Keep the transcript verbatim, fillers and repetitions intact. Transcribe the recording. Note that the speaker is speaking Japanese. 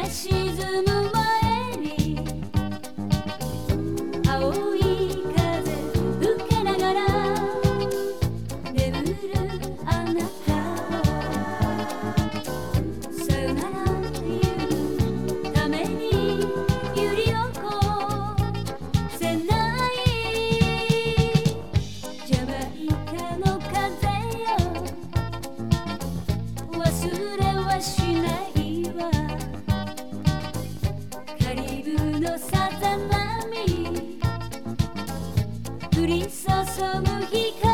沈む前に青い風受けながら眠るあなたをさよなら言うために揺り起こせないジャマイカの風よ忘れはしないわカリブのさざ波降り注ぐ光